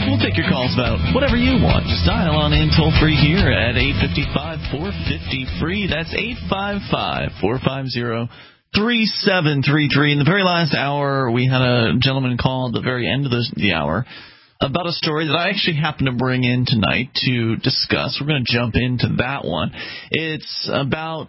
We'll take your calls about whatever you want. Just dial on in toll-free here at 855-450-FREE. That's 855-450-3733. In the very last hour, we had a gentleman call at the very end of the hour about a story that I actually happened to bring in tonight to discuss. We're going to jump into that one. It's about,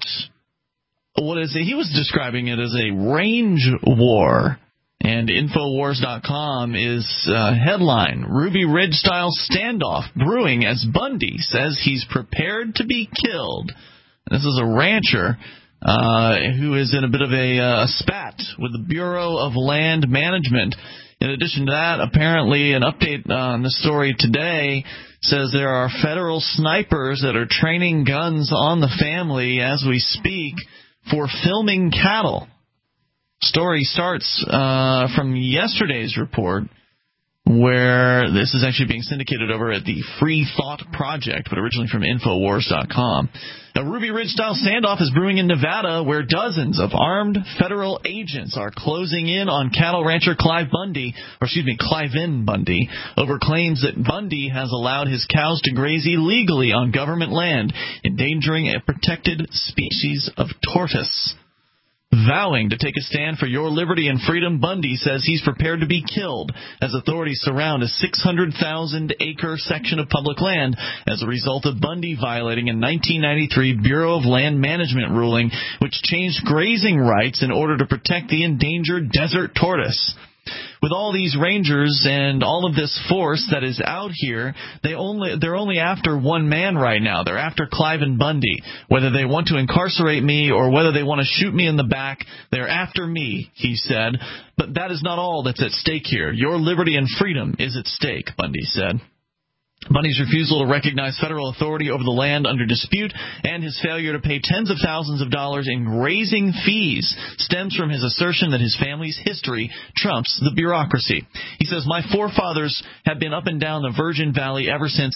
he was describing it as a range war. And Infowars.com is headline, Ruby Ridge-style standoff brewing as Bundy says he's prepared to be killed. This is a rancher who is in a bit of a spat with the Bureau of Land Management. In addition to that, apparently an update on the story today says there are federal snipers that are training guns on the family as we speak for filming cattle. Story starts from yesterday's report, where this is actually being syndicated over at the Free Thought Project, but originally from Infowars.com. A Ruby Ridge-style standoff is brewing in Nevada, where dozens of armed federal agents are closing in on cattle rancher Cliven Bundy, over claims that Bundy has allowed his cows to graze illegally on government land, endangering a protected species of tortoise. Vowing to take a stand for your liberty and freedom, Bundy says he's prepared to be killed as authorities surround a 600,000-acre section of public land as a result of Bundy violating a 1993 Bureau of Land Management ruling which changed grazing rights in order to protect the endangered desert tortoise. With all these rangers and all of this force that is out here, they're only after one man right now. They're after Cliven Bundy. Whether they want to incarcerate me or whether they want to shoot me in the back, they're after me, he said. But that is not all that's at stake here. Your liberty and freedom is at stake, Bundy said. Bundy's refusal to recognize federal authority over the land under dispute and his failure to pay tens of thousands of dollars in grazing fees stems from his assertion that his family's history trumps the bureaucracy. He says, my forefathers have been up and down the Virgin Valley ever since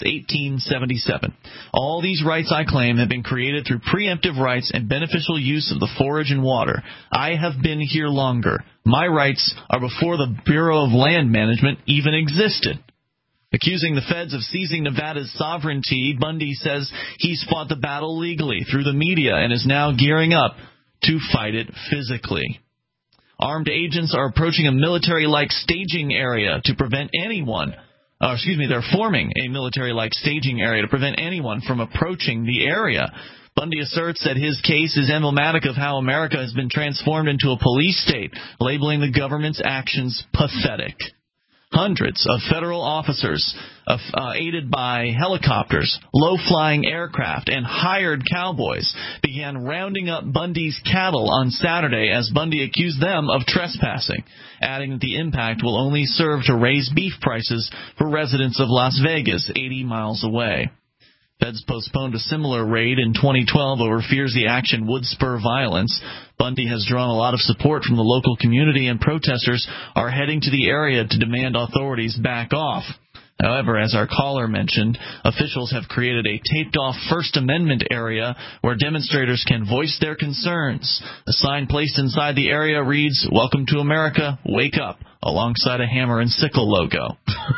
1877. All these rights I claim have been created through preemptive rights and beneficial use of the forage and water. I have been here longer. My rights are before the Bureau of Land Management even existed. Accusing the feds of seizing Nevada's sovereignty, Bundy says he's fought the battle legally through the media and is now gearing up to fight it physically. Armed agents are approaching a military-like staging area to prevent anyone they're forming a military-like staging area to prevent anyone from approaching the area. Bundy asserts that his case is emblematic of how America has been transformed into a police state, labeling the government's actions pathetic. Hundreds of federal officers, aided by helicopters, low-flying aircraft, and hired cowboys, began rounding up Bundy's cattle on Saturday as Bundy accused them of trespassing, adding that the impact will only serve to raise beef prices for residents of Las Vegas, 80 miles away. Feds postponed a similar raid in 2012 over fears the action would spur violence. Bundy has drawn a lot of support from the local community, and protesters are heading to the area to demand authorities back off. However, as our caller mentioned, officials have created a taped-off First Amendment area where demonstrators can voice their concerns. A sign placed inside the area reads, "Welcome to America, wake up," alongside a hammer and sickle logo.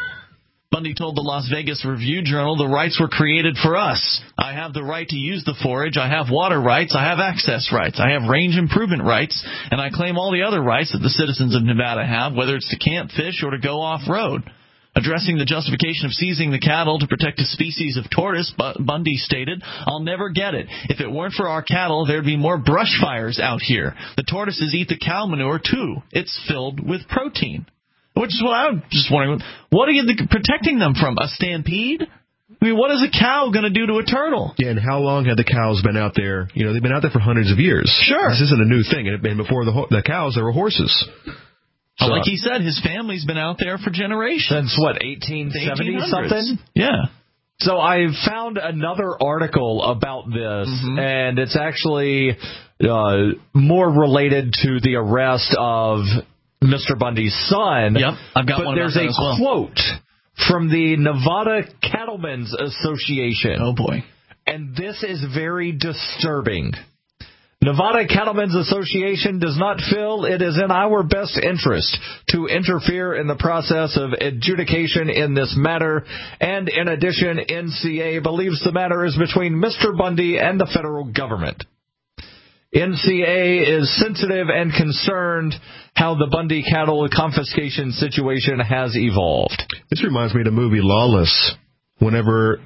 Bundy told the Las Vegas Review-Journal, the rights were created for us. I have the right to use the forage. I have water rights. I have access rights. I have range improvement rights. And I claim all the other rights that the citizens of Nevada have, whether it's to camp, fish, or to go off-road. Addressing the justification of seizing the cattle to protect a species of tortoise, Bundy stated, "I'll never get it. If it weren't for our cattle, there'd be more brush fires out here. The tortoises eat the cow manure, too. It's filled with protein." Which is what I'm just wondering. What are you protecting them from? A stampede? I mean, what is a cow going to do to a turtle? Yeah, and how long have the cows been out there? You know, they've been out there for hundreds of years. Sure. This isn't a new thing. And before the cows, there were horses. So, like he said, his family's been out there for generations. Since, what, 1870-something? Yeah. So I found another article about this, and it's actually more related to the arrest of Mr. Bundy's son. Yep, I've got one. But there's a quote from the Nevada Cattlemen's Association. Oh, boy. And this is very disturbing. Nevada Cattlemen's Association does not feel it is in our best interest to interfere in the process of adjudication in this matter, and in addition, NCA believes the matter is between Mr. Bundy and the federal government. NCA is sensitive and concerned how the Bundy cattle confiscation situation has evolved. This reminds me of the movie Lawless, whenever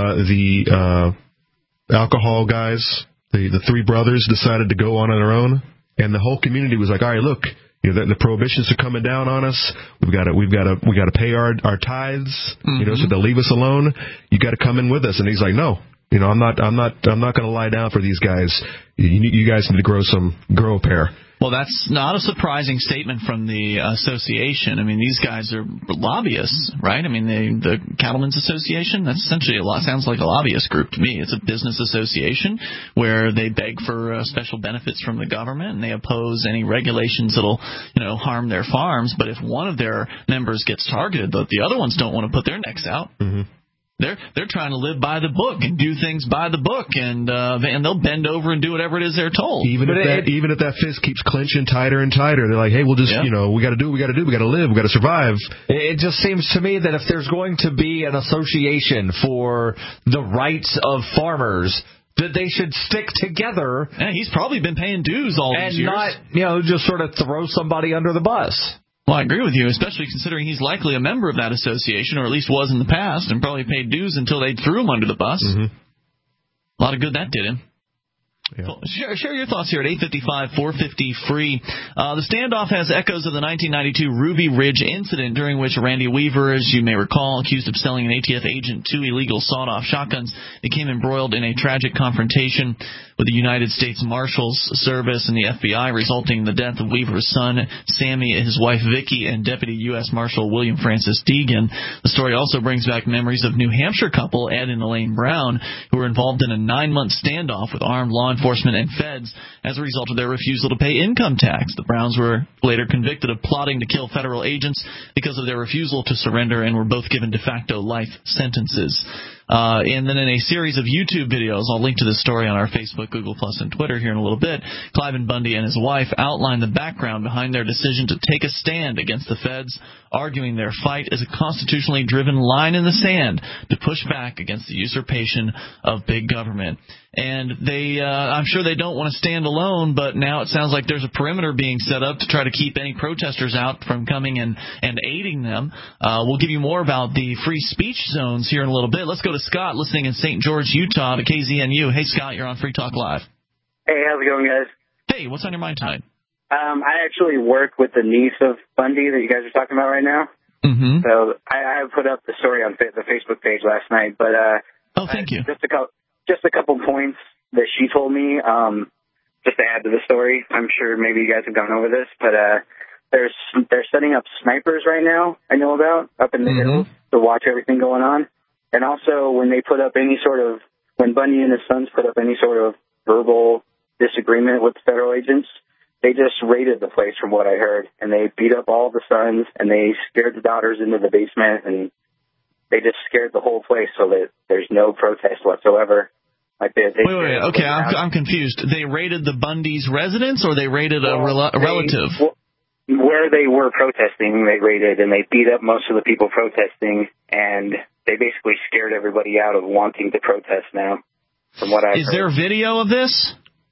the alcohol guys, the three brothers, decided to go on their own, and the whole community was like, all right, look, the prohibitions are coming down on us. We've got to pay our tithes, so they'll leave us alone. You got to come in with us. And he's like, no, I'm not going to lie down for these guys. You guys need to grow a pair. Well, that's not a surprising statement from the association. I mean, these guys are lobbyists, right? I mean, the Cattlemen's Association, that's essentially sounds like a lobbyist group to me. It's a business association where they beg for special benefits from the government, and they oppose any regulations that'll, harm their farms. But if one of their members gets targeted, but the other ones don't want to put their necks out. Mm-hmm. They're trying to live by the book and do things by the book, and they'll bend over and do whatever it is they're told. Even if that fist keeps clenching tighter and tighter, they're like, hey, we'll just we got to do what we got to do. We got to live. We got to survive. It just seems to me that if there's going to be an association for the rights of farmers, that they should stick together. Yeah, he's probably been paying dues all these years, and not just sort of throw somebody under the bus. Well, I agree with you, especially considering he's likely a member of that association, or at least was in the past, and probably paid dues until they threw him under the bus. Mm-hmm. A lot of good that did him. Yeah. Share your thoughts here at 855-450-FREE. The standoff has echoes of the 1992 Ruby Ridge incident, during which Randy Weaver, as you may recall, accused of selling an ATF agent 2 illegal sawed-off shotguns, became embroiled in a tragic confrontation with the United States Marshals Service and the FBI, resulting in the death of Weaver's son, Sammy, his wife, Vicky, and Deputy U.S. Marshal William Francis Deegan. The story also brings back memories of New Hampshire couple Ed and Elaine Brown, who were involved in a 9-month standoff with armed law enforcement and feds as a result of their refusal to pay income tax. The Browns were later convicted of plotting to kill federal agents because of their refusal to surrender, and were both given de facto life sentences. And then in a series of YouTube videos, I'll link to this story on our Facebook, Google+, and Twitter here in a little bit, Cliven Bundy and his wife outline the background behind their decision to take a stand against the feds, arguing their fight is a constitutionally driven line in the sand to push back against the usurpation of big government. And I'm sure they don't want to stand alone, but now it sounds like there's a perimeter being set up to try to keep any protesters out from coming and aiding them. We'll give you more about the free speech zones here in a little bit. Let's go to Scott, listening in St. George, Utah, to KZNU. Hey, Scott, you're on Free Talk Live. Hey, how's it going, guys? Hey, what's on your mind tonight? I actually work with the niece of Bundy that you guys are talking about right now. Mm-hmm. So I put up the story on the Facebook page last night, but thank you. Just a couple points that she told me, just to add to the story. I'm sure maybe you guys have gone over this, but they're setting up snipers right now, I know about, up in the hills to watch everything going on. And also when Bundy and his sons put up any sort of verbal disagreement with federal agents, they just raided the place from what I heard, and they beat up all the sons, and they scared the daughters into the basement, and they just scared the whole place so that there's no protest whatsoever. Like wait. Okay, I'm confused. They raided the Bundy's residence, or they raided a relative? Where they were protesting, they raided, and they beat up most of the people protesting, and they basically scared everybody out of wanting to protest now, from what I heard. Is there video of this?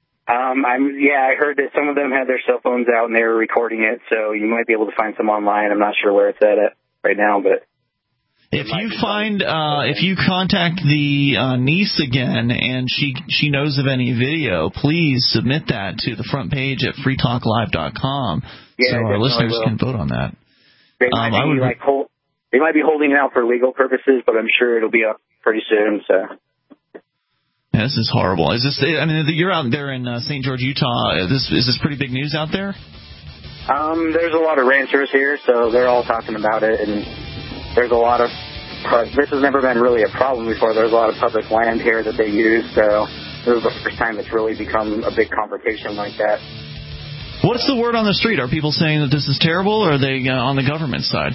I heard that some of them had their cell phones out and they were recording it, so you might be able to find some online. I'm not sure where it's at right now, but if you contact the niece again and she knows of any video, please submit that to the front page at freetalklive.com so our listeners can vote on that. They might be holding it out for legal purposes, but I'm sure it'll be up pretty soon. So. Yeah, this is horrible. You're out there in St. George, Utah. Is this pretty big news out there? There's a lot of ranchers here, so they're all talking about it, and there's a lot of. This has never been really a problem before. There's a lot of public land here that they use, so this is the first time it's really become a big confrontation like that. What's the word on the street? Are people saying that this is terrible, or are they on the government side?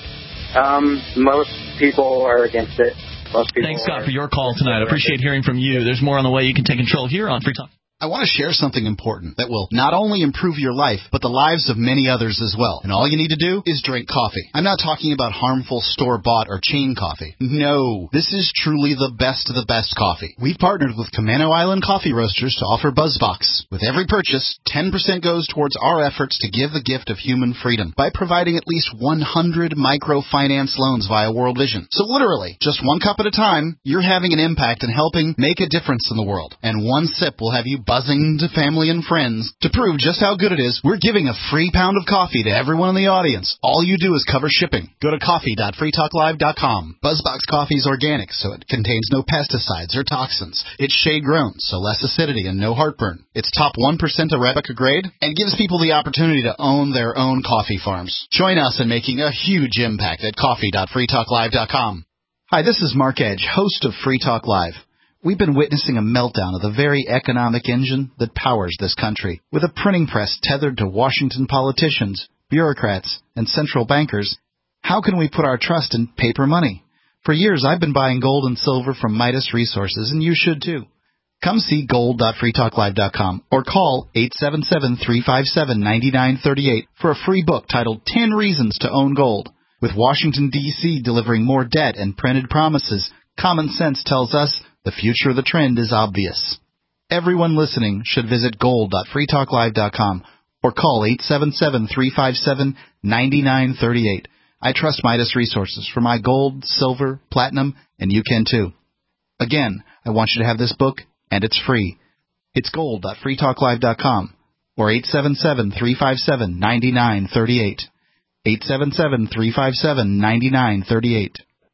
Most people are against it. Thanks, Scott, for your call tonight. I appreciate hearing from you. There's more on the way. You can take control here on Free Talk. I want to share something important that will not only improve your life, but the lives of many others as well. And all you need to do is drink coffee. I'm not talking about harmful store-bought or chain coffee. No, this is truly the best of the best coffee. We've partnered with Camano Island Coffee Roasters to offer BuzzBox. With every purchase, 10% goes towards our efforts to give the gift of human freedom by providing at least 100 microfinance loans via World Vision. So literally, just one cup at a time, you're having an impact and helping make a difference in the world. And one sip will have you buzzing to family and friends. To prove just how good it is, we're giving a free pound of coffee to everyone in the audience. All you do is cover shipping. Go to coffee.freetalklive.com. BuzzBox coffee is organic, so it contains no pesticides or toxins. It's shade-grown, so less acidity and no heartburn. It's top 1% Arabica grade and gives people the opportunity to own their own coffee farms. Join us in making a huge impact at coffee.freetalklive.com. Hi, this is Mark Edge, host of Free Talk Live. We've been witnessing a meltdown of the very economic engine that powers this country. With a printing press tethered to Washington politicians, bureaucrats, and central bankers, how can we put our trust in paper money? For years, I've been buying gold and silver from Midas Resources, and you should too. Come see gold.freetalklive.com or call 877-357-9938 for a free book titled 10 Reasons to Own Gold. With Washington, D.C. delivering more debt and printed promises, common sense tells us the future of the trend is obvious. Everyone listening should visit gold.freetalklive.com or call 877-357-9938. I trust Midas Resources for my gold, silver, platinum, and you can too. Again, I want you to have this book, and it's free. It's gold.freetalklive.com or 877-357-9938. 877-357-9938.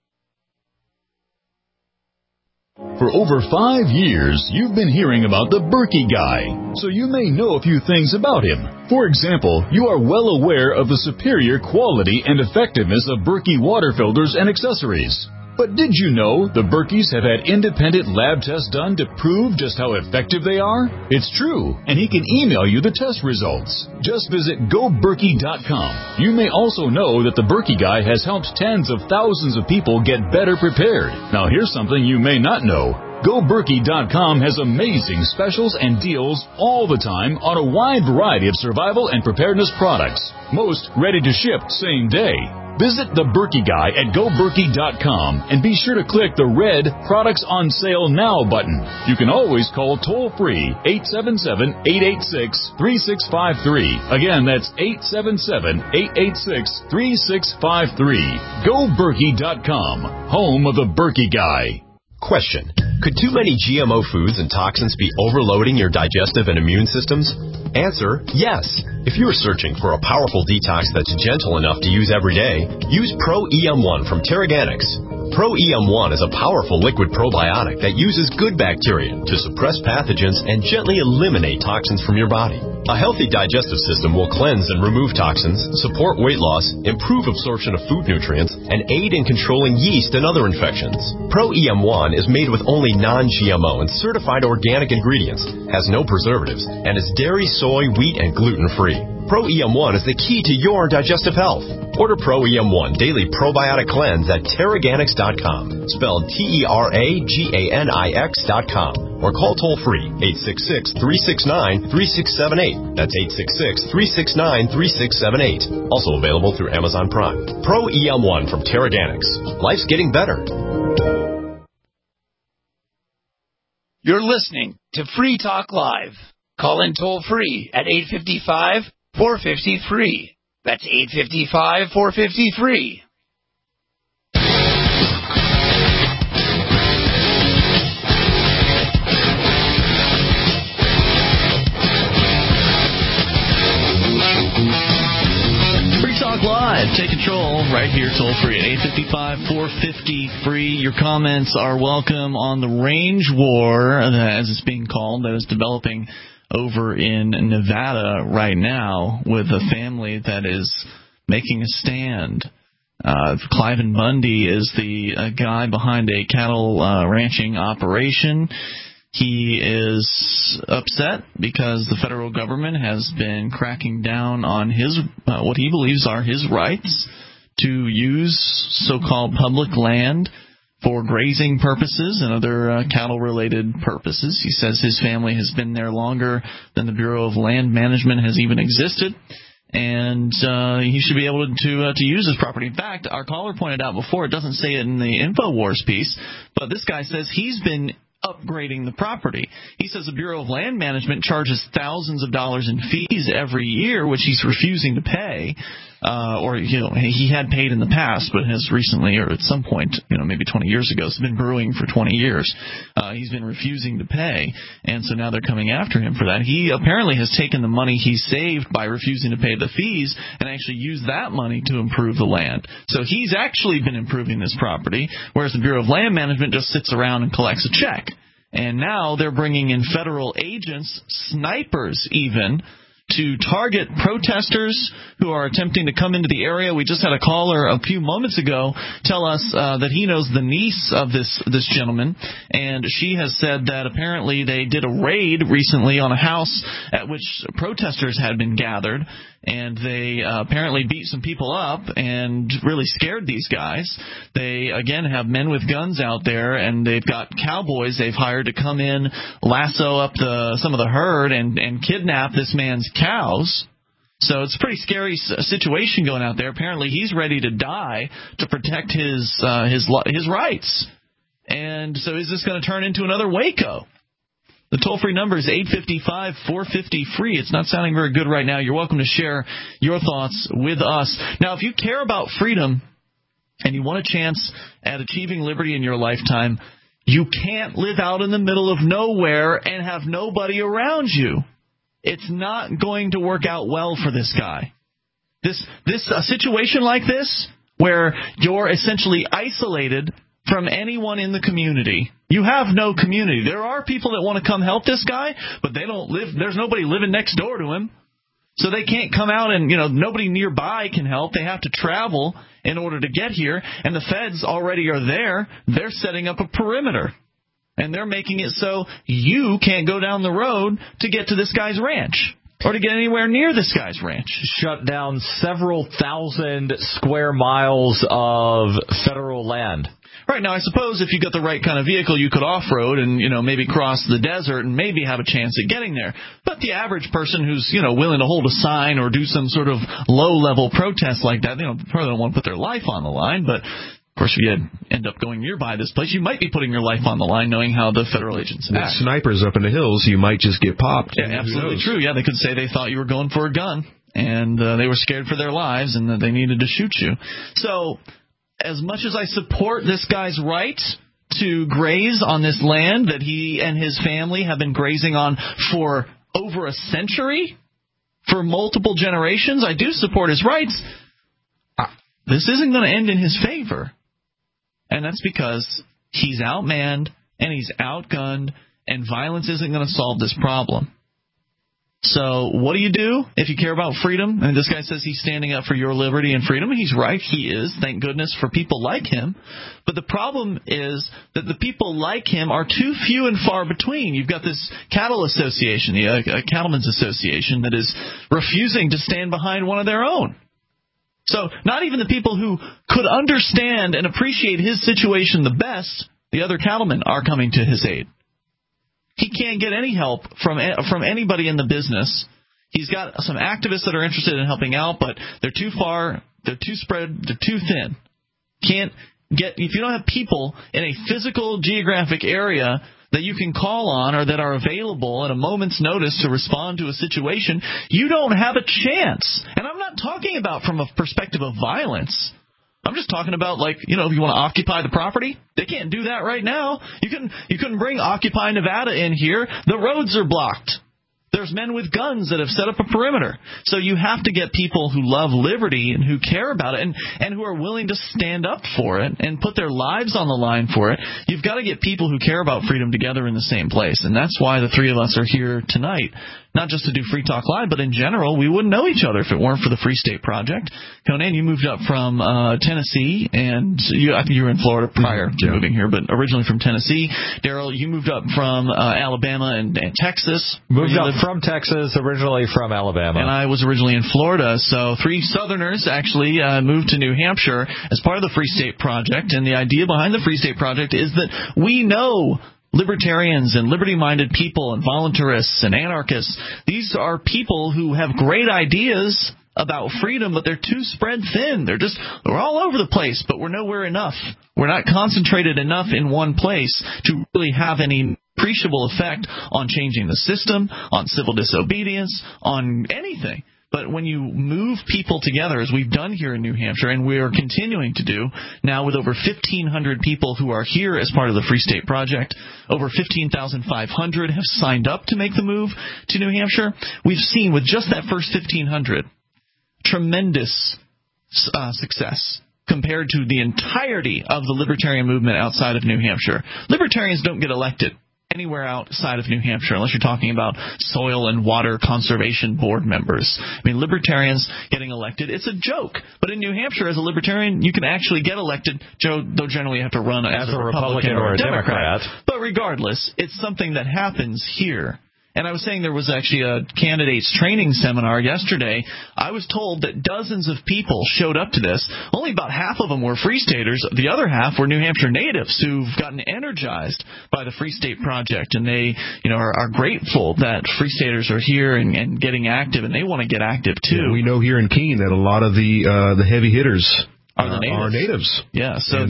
For over 5 years, you've been hearing about the Berkey Guy, so you may know a few things about him. For example, you are well aware of the superior quality and effectiveness of Berkey water filters and accessories. But did you know the Berkeys have had independent lab tests done to prove just how effective they are? It's true, and he can email you the test results. Just visit GoBerkey.com. You may also know that the Berkey Guy has helped tens of thousands of people get better prepared. Now here's something you may not know. GoBerkey.com has amazing specials and deals all the time on a wide variety of survival and preparedness products. Most ready to ship same day. Visit the Berkey Guy at GoBerkey.com and be sure to click the red Products on Sale Now button. You can always call toll-free 877-886-3653. Again, that's 877-886-3653. GoBerkey.com, home of the Berkey Guy. Question. Could too many GMO foods and toxins be overloading your digestive and immune systems? Answer, yes. If you are searching for a powerful detox that's gentle enough to use every day, use Pro-EM1 from Teraganix. Pro-EM1 is a powerful liquid probiotic that uses good bacteria to suppress pathogens and gently eliminate toxins from your body. A healthy digestive system will cleanse and remove toxins, support weight loss, improve absorption of food nutrients, and aid in controlling yeast and other infections. Pro-EM1 is made with only non-GMO and certified organic ingredients, has no preservatives, and is dairy, soy, wheat, and gluten-free. Pro-EM1 is the key to your digestive health. Order Pro-EM1 Daily Probiotic Cleanse at Teraganix.com, spelled Teraganix.com, or call toll-free 866-369-3678. That's 866-369-3678. Also available through Amazon Prime. Pro-EM1 from Teraganix. Life's getting better. You're listening to Free Talk Live. Call in toll-free at 855-450-FREE. That's 855-450-FREE. Free Talk Live. Take control right here, toll free at 855-450-FREE. Your comments are welcome on the range war, as it's being called, that is developing over in Nevada right now with a family that is making a stand. Cliven Bundy is the guy behind a cattle ranching operation. He is upset because the federal government has been cracking down on his what he believes are his rights to use so-called public land for grazing purposes and other cattle-related purposes. He says his family has been there longer than the Bureau of Land Management has even existed, and he should be able to use his property. In fact, our caller pointed out before, it doesn't say it in the InfoWars piece, but this guy says he's been upgrading the property. He says the Bureau of Land Management charges thousands of dollars in fees every year, which he's refusing to pay, or he had paid in the past, but has recently, or at some point, maybe 20 years ago, it's been brewing for 20 years. He's been refusing to pay, and so now they're coming after him for that. He apparently has taken the money he saved by refusing to pay the fees and actually used that money to improve the land. So he's actually been improving this property, whereas the Bureau of Land Management just sits around and collects a check. And now they're bringing in federal agents, snipers even, to target protesters who are attempting to come into the area. We just had a caller a few moments ago tell us that he knows the niece of this gentleman, and she has said that apparently they did a raid recently on a house at which protesters had been gathered, and they apparently beat some people up and really scared these guys. They, again, have men with guns out there, and they've got cowboys they've hired to come in, lasso up some of the herd, and kidnap this man's cows. So it's a pretty scary situation going out there. Apparently he's ready to die to protect his rights. And so is this going to turn into another Waco? The toll-free number is 855-450-FREE. It's not sounding very good right now. You're welcome to share your thoughts with us. Now, if you care about freedom and you want a chance at achieving liberty in your lifetime, you can't live out in the middle of nowhere and have nobody around you. It's not going to work out well for this guy. A situation like this, where you're essentially isolated from anyone in the community. You have no community. There are people that want to come help this guy, but they don't live. There's nobody living next door to him. So they can't come out and, nobody nearby can help. They have to travel in order to get here. And the feds already are there. They're setting up a perimeter. And they're making it so you can't go down the road to get to this guy's ranch or to get anywhere near this guy's ranch. Shut down several thousand square miles of federal land. Right. Now, I suppose if you got the right kind of vehicle, you could off-road and, maybe cross the desert and maybe have a chance at getting there. But the average person who's, willing to hold a sign or do some sort of low-level protest like that, probably don't want to put their life on the line. But, of course, if you end up going nearby this place, you might be putting your life on the line knowing how the federal agents act. With snipers up in the hills, you might just get popped. Yeah, absolutely true. Yeah, they could say they thought you were going for a gun and they were scared for their lives and that they needed to shoot you. So as much as I support this guy's right to graze on this land that he and his family have been grazing on for over a century, for multiple generations, I do support his rights. This isn't going to end in his favor. And that's because he's outmanned and he's outgunned, and violence isn't going to solve this problem. So what do you do if you care about freedom? And this guy says he's standing up for your liberty and freedom. And he's right. He is. Thank goodness for people like him. But the problem is that the people like him are too few and far between. You've got this cattle association, the Cattlemen's Association, that is refusing to stand behind one of their own. So not even the people who could understand and appreciate his situation the best, the other cattlemen, are coming to his aid. He can't get any help from anybody in the business. He's got some activists that are interested in helping out, but they're too far, they're too spread, they're too thin. If you don't have people in a physical geographic area that you can call on or that are available at a moment's notice to respond to a situation, you don't have a chance. And I'm not talking about from a perspective of violence. I'm just talking about, if you want to occupy the property, they can't do that right now. You couldn't bring Occupy Nevada in here. The roads are blocked. There's men with guns that have set up a perimeter. So you have to get people who love liberty and who care about it and who are willing to stand up for it and put their lives on the line for it. You've got to get people who care about freedom together in the same place. And that's why the three of us are here tonight. Not just to do Free Talk Live, but in general, we wouldn't know each other if it weren't for the Free State Project. Conan, you moved up from Tennessee, and I think you were in Florida prior to moving here, but originally from Tennessee. Daryl, you moved up from Alabama and Texas. Moved up from Texas, originally from Alabama. And I was originally in Florida. So 3 Southerners actually moved to New Hampshire as part of the Free State Project. And the idea behind the Free State Project is that we know libertarians and liberty-minded people and voluntarists and anarchists, these are people who have great ideas about freedom, but they're too spread thin. We're all over the place, but we're nowhere enough. We're not concentrated enough in one place to really have any appreciable effect on changing the system, on civil disobedience, on anything. But when you move people together, as we've done here in New Hampshire, and we are continuing to do, now with over 1,500 people who are here as part of the Free State Project, over 15,500 have signed up to make the move to New Hampshire, we've seen with just that first 1,500 tremendous success compared to the entirety of the libertarian movement outside of New Hampshire. Libertarians don't get elected anywhere outside of New Hampshire, unless you're talking about soil and water conservation board members. I mean, libertarians getting elected, it's a joke. But in New Hampshire, as a libertarian, you can actually get elected, though generally you have to run as a Republican or a Democrat. But regardless, it's something that happens here. And I was saying there was actually a candidates training seminar yesterday. I was told that dozens of people showed up to this. Only about half of them were Free Staters. The other half were New Hampshire natives who've gotten energized by the Free State Project. And they, are grateful that Free Staters are here and getting active, and they want to get active too. Yeah, we know here in Keene that a lot of the heavy hitters are natives. Yeah, so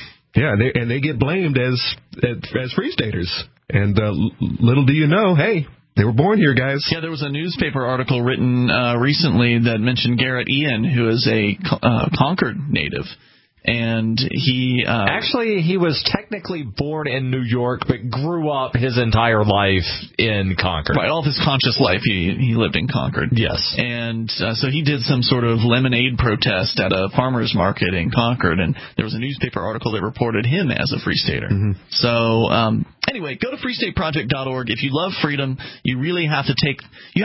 they get blamed as Free Staters. And little do you know, hey, they were born here, guys. Yeah, there was a newspaper article written recently that mentioned Garrett Ian, who is a Concord native. And he was technically born in New York, but grew up his entire life in Concord. Right, all of his conscious life he lived in Concord. Yes. And so he did some sort of lemonade protest at a farmer's market in Concord, and there was a newspaper article that reported him as a Free Stater. Mm-hmm. So anyway, go to freestateproject.org. If you love freedom, you really have to take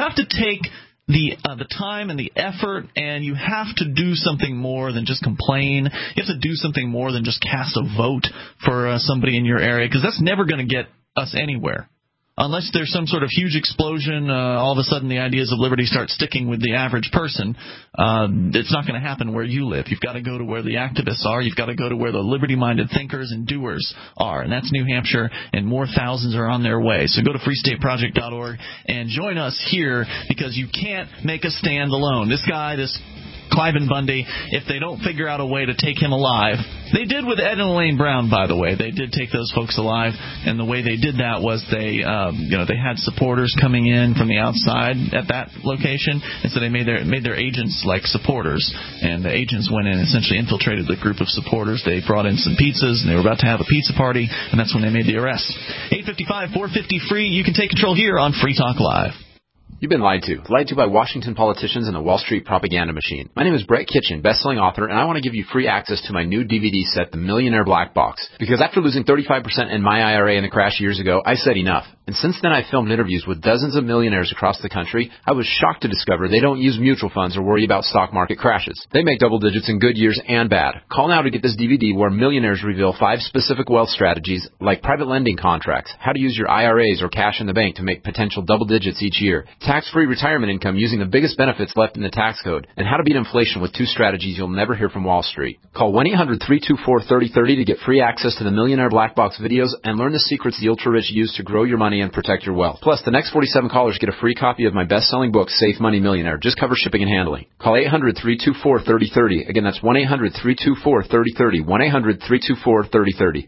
the time and the effort, and you have to do something more than just complain. You have to do something more than just cast a vote for somebody in your area, because that's never going to get us anywhere. Unless there's some sort of huge explosion, all of a sudden the ideas of liberty start sticking with the average person. It's not going to happen where you live. You've got to go to where the activists are. You've got to go to where the liberty-minded thinkers and doers are, and that's New Hampshire, and more thousands are on their way. So go to freestateproject.org and join us here, because you can't make a stand alone. This Cliven Bundy, if they don't figure out a way to take him alive. They did with Ed and Elaine Brown, by the way. They did take those folks alive, and the way they did that was they had supporters coming in from the outside at that location, and so they made their agents like supporters, and the agents went in and essentially infiltrated the group of supporters. They brought in some pizzas, and they were about to have a pizza party, and that's when they made the arrest. 855-450-FREE. You can take control here on Free Talk Live. You've been lied to by Washington politicians and the Wall Street propaganda machine. My name is Brett Kitchen, best-selling author, and I want to give you free access to my new DVD set, The Millionaire Black Box. Because after losing 35% in my IRA in the crash years ago, I said enough. And since then, I filmed interviews with dozens of millionaires across the country. I was shocked to discover they don't use mutual funds or worry about stock market crashes. They make double digits in good years and bad. Call now to get this DVD where millionaires reveal 5 specific wealth strategies, like private lending contracts, how to use your IRAs or cash in the bank to make potential double digits each year, tax-free retirement income using the biggest benefits left in the tax code, and how to beat inflation with 2 strategies you'll never hear from Wall Street. Call 1-800-324-3030 to get free access to the Millionaire Black Box videos and learn the secrets the ultra-rich use to grow your money and protect your wealth. Plus, the next 47 callers get a free copy of my best-selling book, Safe Money Millionaire. Just cover shipping and handling. Call 800-324-3030. Again, that's 1-800-324-3030. 1-800-324-3030.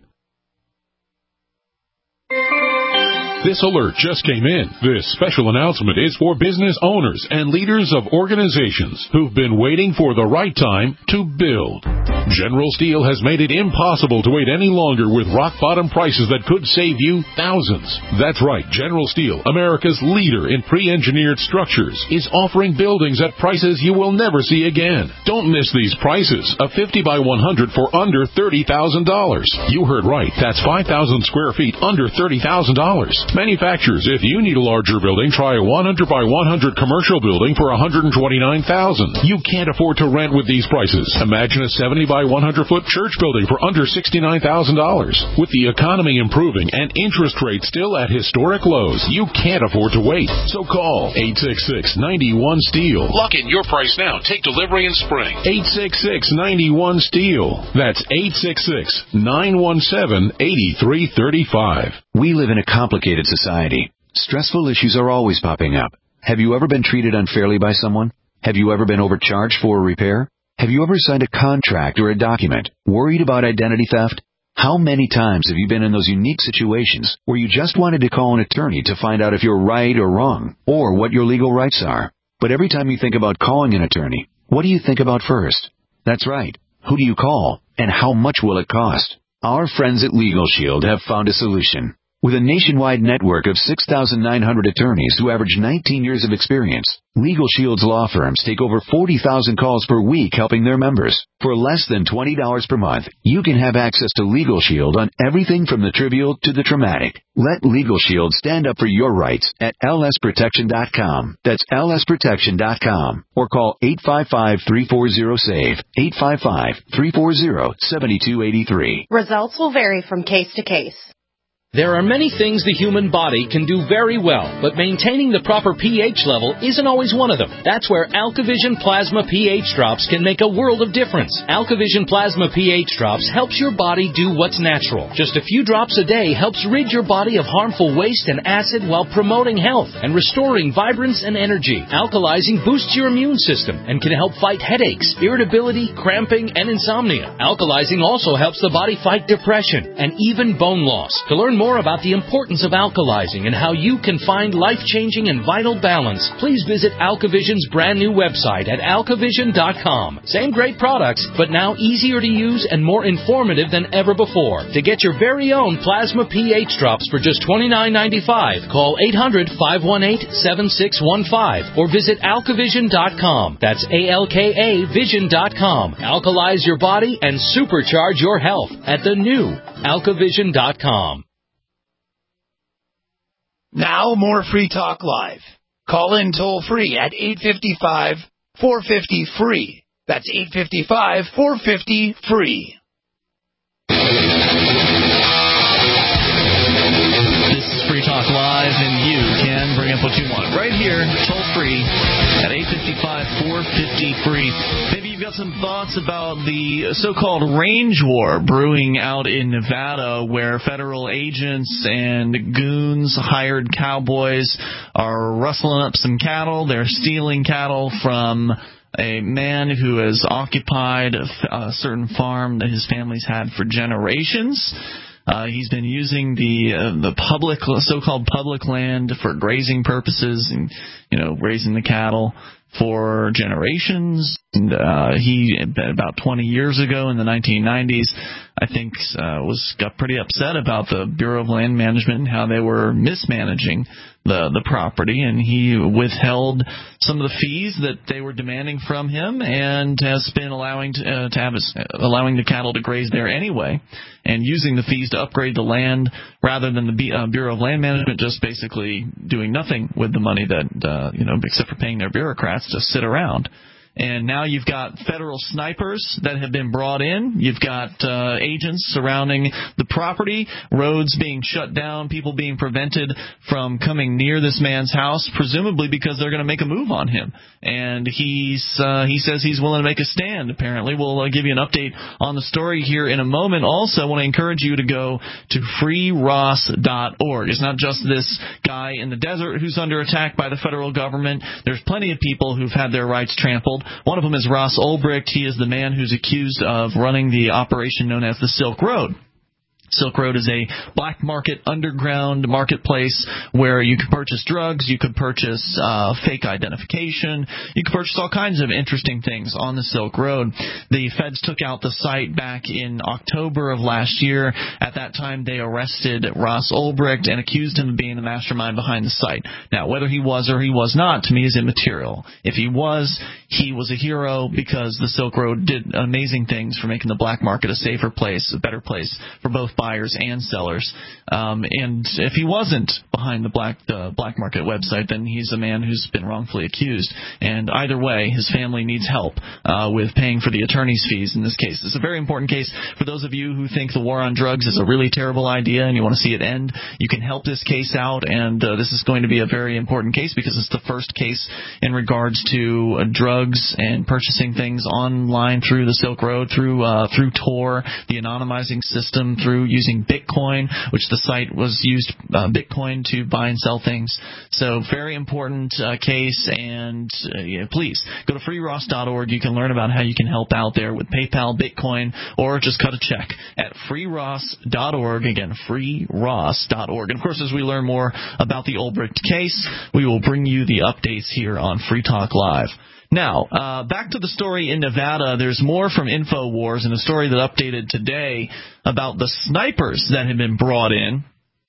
This alert just came in. This special announcement is for business owners and leaders of organizations who've been waiting for the right time to build. General Steel has made it impossible to wait any longer with rock-bottom prices that could save you thousands. That's right, General Steel, America's leader in pre-engineered structures, is offering buildings at prices you will never see again. Don't miss these prices. A 50 by 100 for under $30,000. You heard right. That's 5,000 square feet under $30,000. Manufacturers, if you need a larger building, try a 100 by 100 commercial building for $129,000. You can't afford to rent with these prices. Imagine a 70 by 100 foot church building for under $69,000. With the economy improving and interest rates still at historic lows, you can't afford to wait. So call 866-91-STEEL. Lock in your price now. Take delivery in spring. 866-91-STEEL. That's 866-917-8335. We live in a complicated society. Stressful issues are always popping up. Have you ever been treated unfairly by someone? Have you ever been overcharged for a repair? Have you ever signed a contract or a document worried about identity theft? How many times have you been in those unique situations where you just wanted to call an attorney to find out if you're right or wrong, or what your legal rights are? But every time you think about calling an attorney, what do you think about first? That's right. Who do you call, and how much will it cost? Our friends at Legal Shield have found a solution. With a nationwide network of 6,900 attorneys who average 19 years of experience, Legal Shield's law firms take over 40,000 calls per week helping their members. For less than $20 per month, you can have access to Legal Shield on everything from the trivial to the traumatic. Let Legal Shield stand up for your rights at lsprotection.com. That's lsprotection.com. Or call 855-340-SAVE, 855-340-7283. Results will vary from case to case. There are many things the human body can do very well, but maintaining the proper pH level isn't always one of them. That's where AlkaVision Plasma pH Drops can make a world of difference. AlkaVision Plasma pH Drops helps your body do what's natural. Just a few drops a day helps rid your body of harmful waste and acid while promoting health and restoring vibrance and energy. Alkalizing boosts your immune system and can help fight headaches, irritability, cramping, and insomnia. Alkalizing also helps the body fight depression and even bone loss. To learn more about the importance of alkalizing and how you can find life-changing and vital balance, please visit AlkaVision's brand new website at alkavision.com. Same great products, but now easier to use and more informative than ever before. To get your very own Plasma pH Drops for just $29.95, call 800-518-7615 or visit alkavision.com. That's ALKA Vision.com. Alkalize your body and supercharge your health at the new alkavision.com. Now more Free Talk Live. Call in toll free at 855-450-FREE. That's 855-450-FREE. This is Free Talk Live, and you can bring up what you want right here, toll free at 855-450-FREE. Maybe you've got some thoughts about the so-called range war brewing out in Nevada, where federal agents and goons, hired cowboys, are rustling up some cattle. They're stealing cattle from a man who has occupied a certain farm that his family's had for generations. He's been using the public, so-called public land for grazing purposes and, raising the cattle for generations. And he, about 20 years ago in the 1990s, I think got pretty upset about the Bureau of Land Management and how they were mismanaging the property, and he withheld some of the fees that they were demanding from him, and has been allowing the cattle to graze there anyway, and using the fees to upgrade the land rather than the Bureau of Land Management just basically doing nothing with the money that except for paying their bureaucrats to sit around. And now you've got federal snipers that have been brought in. You've got agents surrounding the property, roads being shut down, people being prevented from coming near this man's house, presumably because they're going to make a move on him. And he says he's willing to make a stand, apparently. We'll give you an update on the story here in a moment. Also, I want to encourage you to go to freeross.org. It's not just this guy in the desert who's under attack by the federal government. There's plenty of people who've had their rights trampled. One of them is Ross Ulbricht. He is the man who's accused of running the operation known as the Silk Road. Silk Road is a black market underground marketplace where you can purchase drugs, you could purchase fake identification, you could purchase all kinds of interesting things on the Silk Road. The feds took out the site back in October of last year. At that time, they arrested Ross Ulbricht and accused him of being the mastermind behind the site. Now, whether he was or he was not, to me, is immaterial. If he was a hero because the Silk Road did amazing things for making the black market a safer place, a better place for both buyers and sellers. And if he wasn't behind the black market website, then he's a man who's been wrongfully accused. And either way, his family needs help with paying for the attorney's fees in this case. It's a very important case. For those of you who think the war on drugs is a really terrible idea and you want to see it end, you can help this case out. And this is going to be a very important case because it's the first case in regards to drugs and purchasing things online through the Silk Road, through Tor, the anonymizing system, through using Bitcoin, which the site was used Bitcoin to buy and sell things. So very important case, and please go to freeross.org. You can learn about how you can help out there with PayPal, Bitcoin, or just cut a check at freeross.org. Again, freeross.org. And of course, as we learn more about the Ulbricht case, we will bring you the updates here on Free Talk Live. Now, back to the story in Nevada. There's more from InfoWars and a story that updated today about the snipers that have been brought in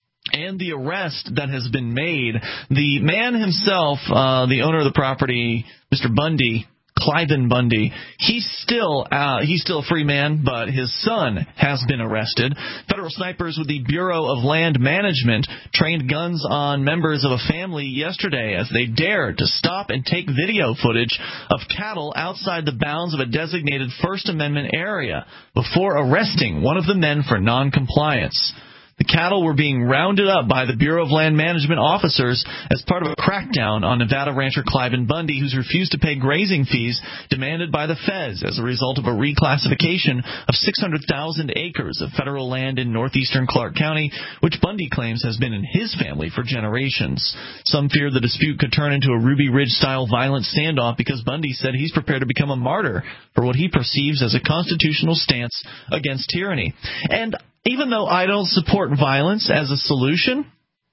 and the arrest that has been made. The man himself, the owner of the property, Mr. Bundy, Cliven Bundy, he's still a free man, but his son has been arrested. Federal snipers with the Bureau of Land Management trained guns on members of a family yesterday as they dared to stop and take video footage of cattle outside the bounds of a designated First Amendment area before arresting one of the men for noncompliance. The cattle were being rounded up by the Bureau of Land Management officers as part of a crackdown on Nevada rancher Cliven Bundy, who's refused to pay grazing fees demanded by the feds as a result of a reclassification of 600,000 acres of federal land in northeastern Clark County, which Bundy claims has been in his family for generations. Some fear the dispute could turn into a Ruby Ridge-style violent standoff because Bundy said he's prepared to become a martyr for what he perceives as a constitutional stance against tyranny. And even though I don't support violence as a solution,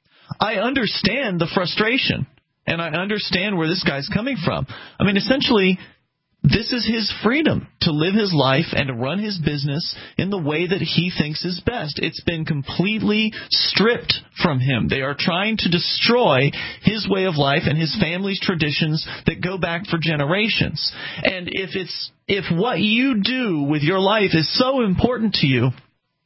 I understand the frustration, and I understand where this guy's coming from. I mean, essentially, this is his freedom to live his life and to run his business in the way that he thinks is best. It's been completely stripped from him. They are trying to destroy his way of life and his family's traditions that go back for generations. And if what you do with your life is so important to you,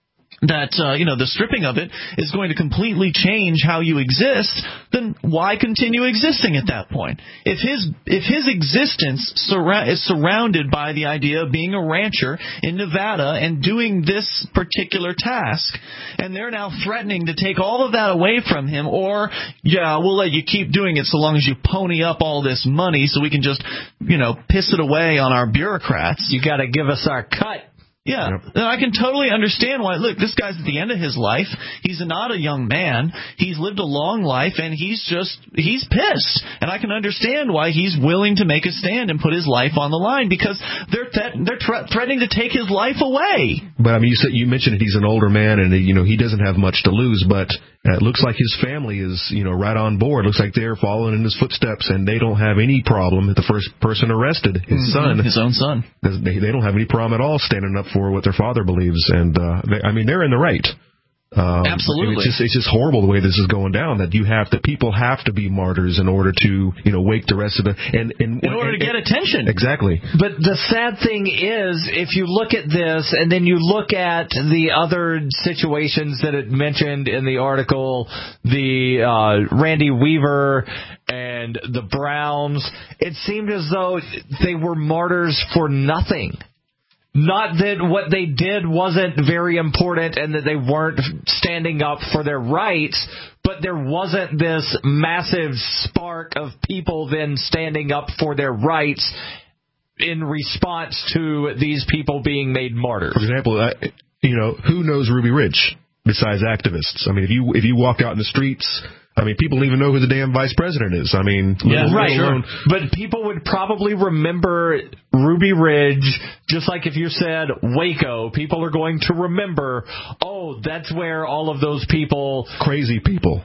that, the stripping of it is going to completely change how you exist, then why continue existing at that point? If his existence is surrounded by the idea of being a rancher in Nevada and doing this particular task, and they're now threatening to take all of that away from him, or, we'll let you keep doing it so long as you pony up all this money so we can just, piss it away on our bureaucrats. You got to give us our cut. Yeah, and I can totally understand why. Look, this guy's at the end of his life. He's not a young man. He's lived a long life, and he's pissed. And I can understand why he's willing to make a stand and put his life on the line because they're threatening to take his life away. But I mean, you mentioned that he's an older man, and he doesn't have much to lose. But it looks like his family is right on board. Looks like they're following in his footsteps, and they don't have any problem. The first person arrested, his son, his own son, they don't have any problem at all standing up for what their father believes, and they're in the right. Absolutely, it's just horrible the way this is going down. That people have to be martyrs in order to wake the rest of the in order to get attention. Exactly. But the sad thing is, if you look at this and then you look at the other situations that it mentioned in the article, the Randy Weaver and the Browns, it seemed as though they were martyrs for nothing. Not that what they did wasn't very important and that they weren't standing up for their rights, but there wasn't this massive spark of people then standing up for their rights in response to these people being made martyrs. For example, who knows Ruby Ridge besides activists? I mean, if you walk out in the streets, people don't even know who the damn vice president is. Right. Sure. But people would probably remember Ruby Ridge, just like if you said Waco, people are going to remember, that's where all of those crazy people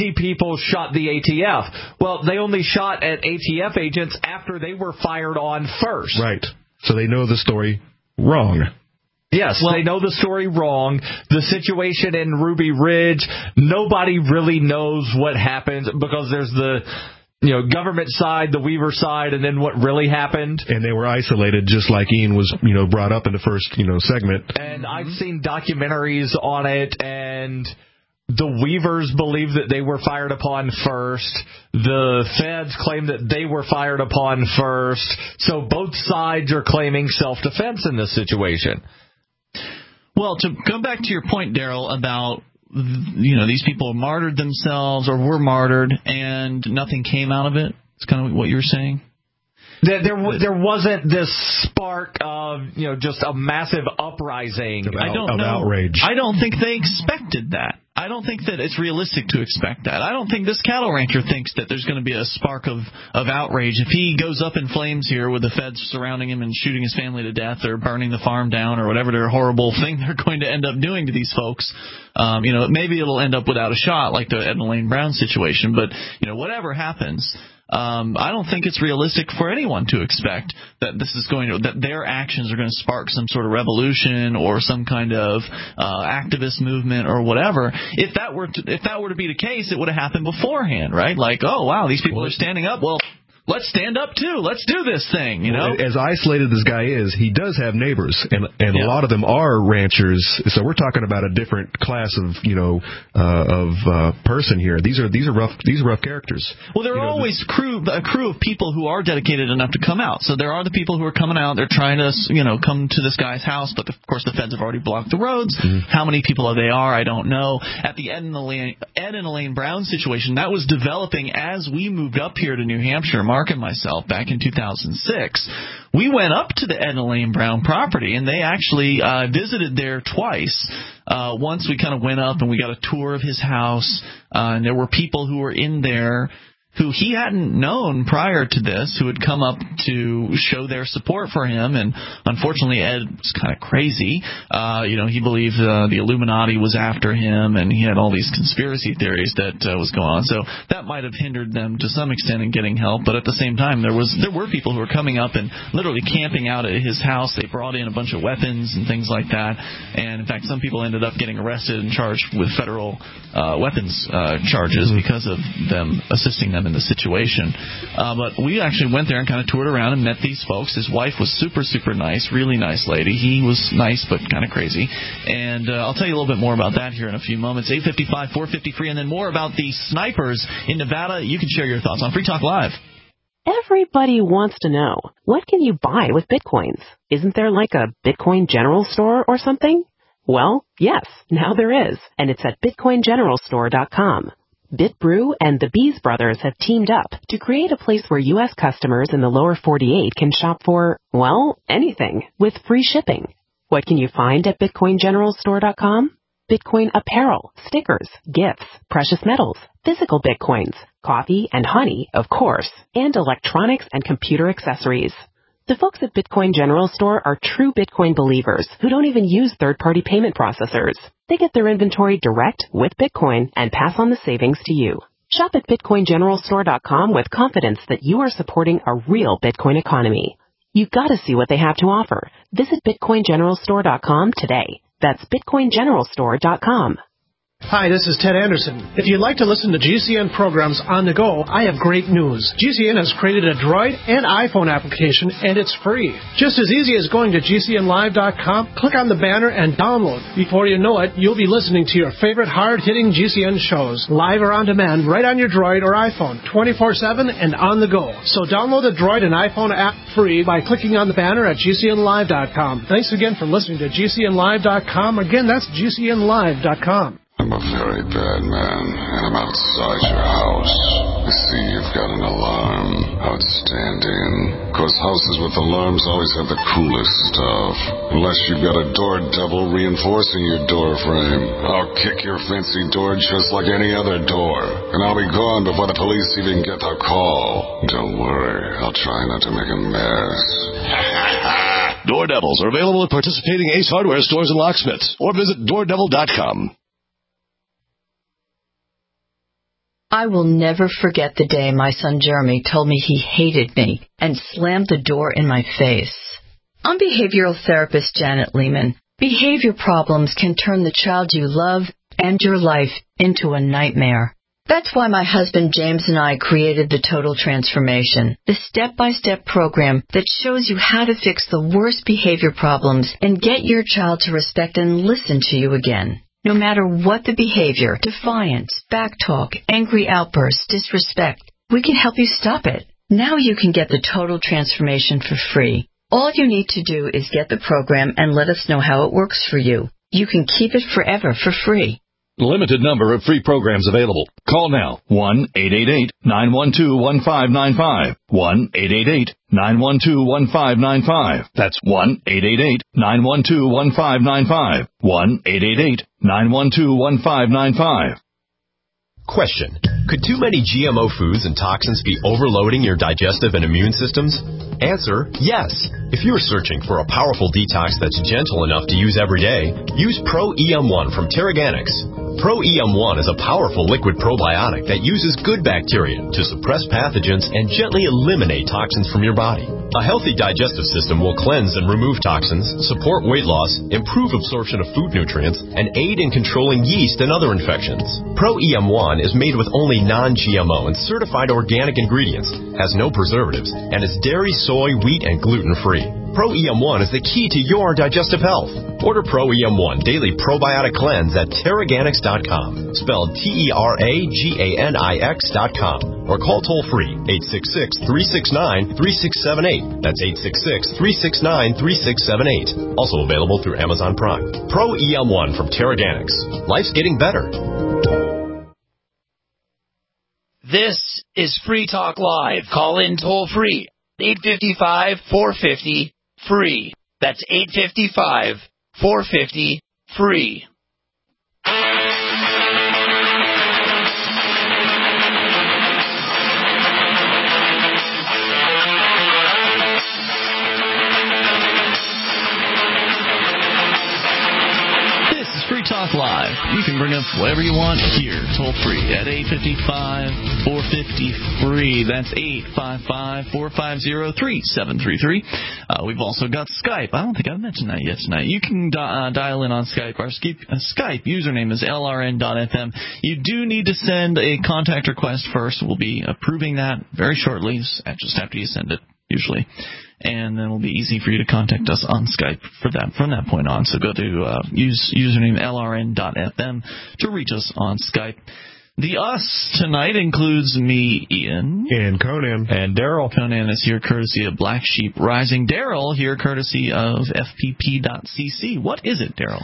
shot the ATF. Well, they only shot at ATF agents after they were fired on first. Right. So they know the story wrong. Yes, they know the story wrong. The situation in Ruby Ridge, nobody really knows what happened because there's government side, the Weaver side, and then what really happened. And they were isolated, just like Ian was, brought up in the first, segment. And I've seen documentaries on it, and the Weavers believe that they were fired upon first. The feds claim that they were fired upon first. So both sides are claiming self-defense in this situation. Well, to go back to your point, Daryl, about these people martyred themselves or were martyred and nothing came out of it. It's kind of what you were saying. There wasn't this spark of just a massive uprising of outrage. I don't think they expected that. I don't think that it's realistic to expect that. I don't think this cattle rancher thinks that there's going to be a spark of outrage. If he goes up in flames here with the feds surrounding him and shooting his family to death or burning the farm down or whatever their horrible thing they're going to end up doing to these folks, maybe it'll end up without a shot like the Edna Lane Brown situation. But, whatever happens, I don't think it's realistic for anyone to expect that that their actions are going to spark some sort of revolution or some kind of activist movement or whatever. If that were to be the case, it would have happened beforehand, right? Like, oh wow, these people are standing up. Well, let's stand up too. Let's do this thing, As isolated as this guy is, he does have neighbors, and a lot of them are ranchers. So we're talking about a different class of person here. These are rough characters. Well, there are always a crew of people who are dedicated enough to come out. So there are the people who are coming out. They're trying to come to this guy's house, but of course the feds have already blocked the roads. Mm-hmm. How many people they are, I don't know. At the Edna Lane Brown situation, that was developing as we moved up here to New Hampshire. Mark and myself, back in 2006, we went up to the Edna Lane Brown property, and they actually visited there twice. Once we kind of went up and we got a tour of his house, and there were people who were in there who he hadn't known prior to this, who had come up to show their support for him. And unfortunately, Ed was kind of crazy. He believed the Illuminati was after him, and he had all these conspiracy theories that was going on. So that might have hindered them to some extent in getting help. But at the same time, there were people who were coming up and literally camping out at his house. They brought in a bunch of weapons and things like that. And in fact, some people ended up getting arrested and charged with federal weapons charges because of them assisting them in the situation. But we actually went there and kind of toured around and met these folks. His wife was super, super nice, really nice lady. He was nice but kind of crazy. And I'll tell you a little bit more about that here in a few moments. 855-450-FREE, and then more about the snipers in Nevada. You can share your thoughts on Free Talk Live. Everybody wants to know, what can you buy with Bitcoins? Isn't there like a Bitcoin general store or something? Well, yes, now there is, and it's at BitcoinGeneralStore.com. BitBrew and the Bees Brothers have teamed up to create a place where U.S. customers in the lower 48 can shop for, well, anything with free shipping. What can you find at BitcoinGeneralStore.com? Bitcoin apparel, stickers, gifts, precious metals, physical Bitcoins, coffee and honey, of course, and electronics and computer accessories. The folks at Bitcoin General Store are true Bitcoin believers who don't even use third-party payment processors. They get their inventory direct with Bitcoin and pass on the savings to you. Shop at BitcoinGeneralStore.com with confidence that you are supporting a real Bitcoin economy. You've got to see what they have to offer. Visit BitcoinGeneralStore.com today. That's BitcoinGeneralStore.com. Hi, this is Ted Anderson. If you'd like to listen to GCN programs on the go, I have great news. GCN has created a Droid and iPhone application, and it's free. Just as easy as going to GCNlive.com, click on the banner, and download. Before you know it, you'll be listening to your favorite hard-hitting GCN shows, live or on demand, right on your Droid or iPhone, 24/7 and on the go. So download the Droid and iPhone app free by clicking on the banner at GCNlive.com. Thanks again for listening to GCNlive.com. Again, that's GCNlive.com. I'm a very bad man, and I'm outside your house. I see you've got an alarm. Outstanding. 'Cause houses with alarms always have the coolest stuff. Unless you've got a door devil reinforcing your door frame. I'll kick your fancy door just like any other door. And I'll be gone before the police even get the call. Don't worry, I'll try not to make a mess. Door Devils are available at participating Ace Hardware stores and locksmiths. Or visit DoorDevil.com. I will never forget the day my son Jeremy told me he hated me and slammed the door in my face. I'm behavioral therapist Janet Lehman. Behavior problems can turn the child you love and your life into a nightmare. That's why my husband James and I created the Total Transformation, the step-by-step program that shows you how to fix the worst behavior problems and get your child to respect and listen to you again. No matter what the behavior, defiance, backtalk, angry outbursts, disrespect, we can help you stop it. Now you can get the Total Transformation for free. All you need to do is get the program and let us know how it works for you. You can keep it forever for free. Limited number of free programs available. Call now. 1-888-912-1595. 1-888-912-1595. That's 1-888-912-1595. 1-888-912-1595. Question. Could too many GMO foods and toxins be overloading your digestive and immune systems? Answer, yes. If you're searching for a powerful detox that's gentle enough to use every day, use Pro-EM1 from Terraganics. Pro-EM1 is a powerful liquid probiotic that uses good bacteria to suppress pathogens and gently eliminate toxins from your body. A healthy digestive system will cleanse and remove toxins, support weight loss, improve absorption of food nutrients, and aid in controlling yeast and other infections. Pro-EM1 is made with only non-GMO and certified organic ingredients, has no preservatives, and is dairy, soy, wheat, and gluten-free. Pro-EM1 is the key to your digestive health. Order Pro-EM1 Daily Probiotic Cleanse at Terraganics.com, spelled Terraganix.com, or call toll-free 866-369-3678. That's 866-369-3678. Also available through Amazon Prime. Pro-EM1 from Terraganics. Life's getting better. This is Free Talk Live. Call in toll free. 855-450-FREE. That's 855-450-FREE. Free Talk Live. You can bring up whatever you want here, toll free at 855-450-FREE. That's 855-450-3733. We've also got Skype. I don't think I've mentioned that yet tonight. You can dial in on Skype. Our Skype username is lrn.fm. You do need to send a contact request first. We'll be approving that very shortly, just after you send it, usually. And then it'll be easy for you to contact us on Skype from that point on. So go to username lrn.fm to reach us on Skype. The us tonight includes me, Ian. And Conan. And Daryl. Conan is here courtesy of Black Sheep Rising. Daryl here courtesy of FPP.cc. What is it, Daryl?